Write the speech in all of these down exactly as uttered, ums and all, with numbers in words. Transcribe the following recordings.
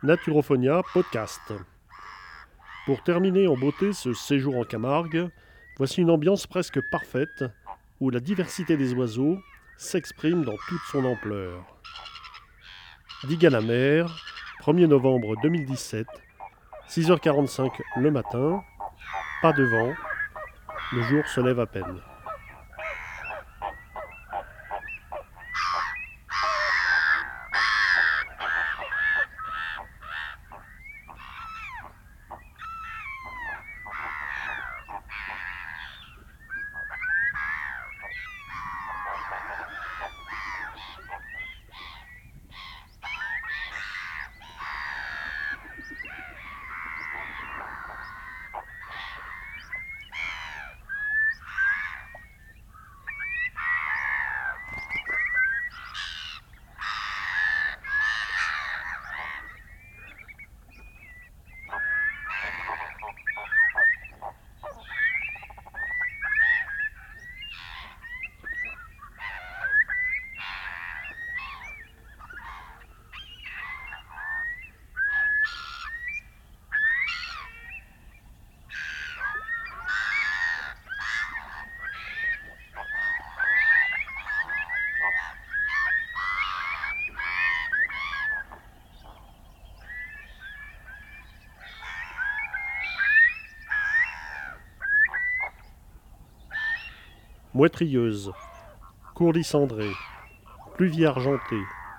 Naturophonia Podcast. Pour terminer en beauté ce séjour en Camargue, voici une ambiance presque parfaite où la diversité des oiseaux s'exprime dans toute son ampleur. Digue à la mer, premier novembre deux mille dix-sept, six heures quarante-cinq le matin, pas de vent, le jour se lève à peine. Mouetrilleuse, courlis cendré, pluvier argenté,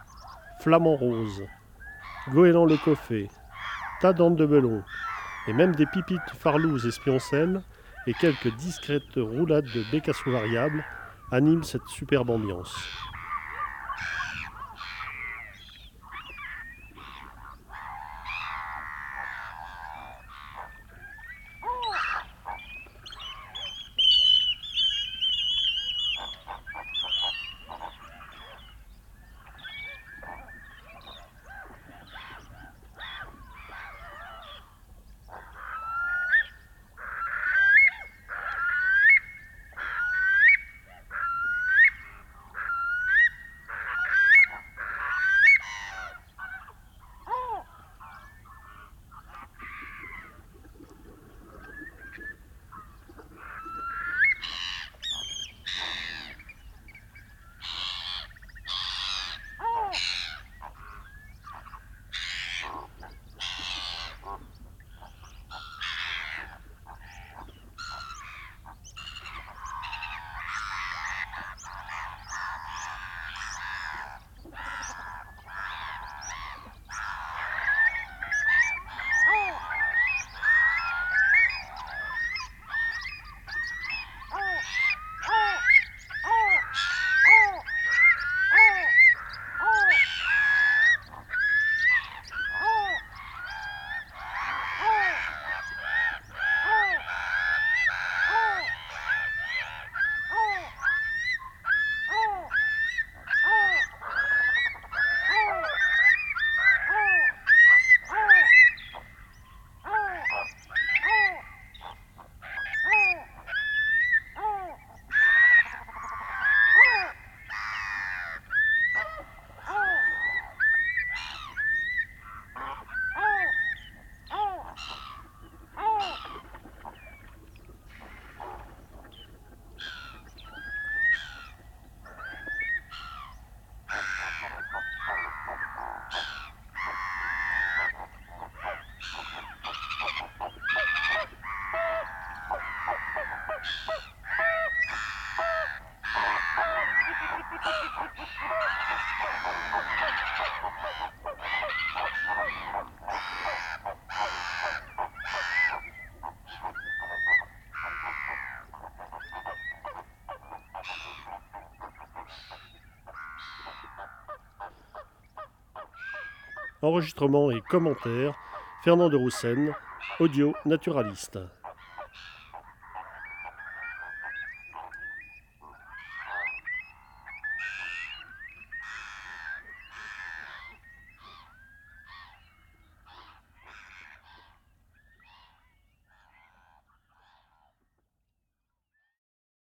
flamant rose, goéland le coffet, tadante de melon, et même des pipites farlouses et spioncelles, et quelques discrètes roulades de bécassou variables animent cette superbe ambiance. Enregistrement et commentaires, Fernand de Roussen, audio naturaliste.